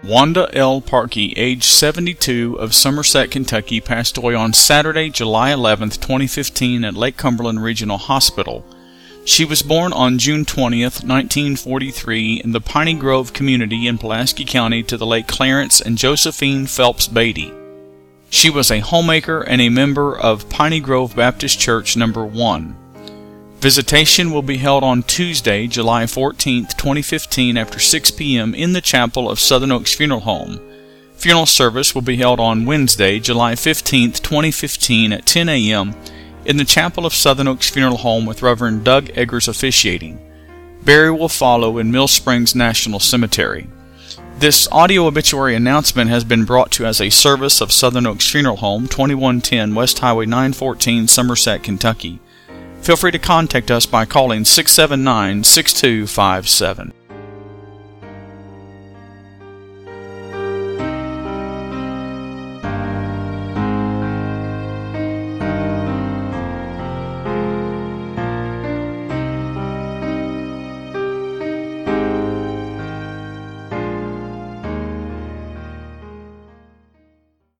Wanda L. Parkey, age 72, of Somerset, Kentucky, passed away on Saturday, July 11, 2015 at Lake Cumberland Regional Hospital. She was born on June 20, 1943, in the Piney Grove community in Pulaski County to the late Clarence and Josephine Phelps Beatty. She was a homemaker and a member of Piney Grove Baptist Church No. 1. Visitation will be held on Tuesday, July 14, 2015 after 6 p.m. in the chapel of Southern Oaks Funeral Home. Funeral service will be held on Wednesday, July 15, 2015 at 10 a.m. in the chapel of Southern Oaks Funeral Home with Reverend Doug Eggers officiating. Burial will follow in Mill Springs National Cemetery. This audio obituary announcement has been brought to you as a service of Southern Oaks Funeral Home, 2110 West Highway 914, Somerset, Kentucky. Feel free to contact us by calling 679-6257.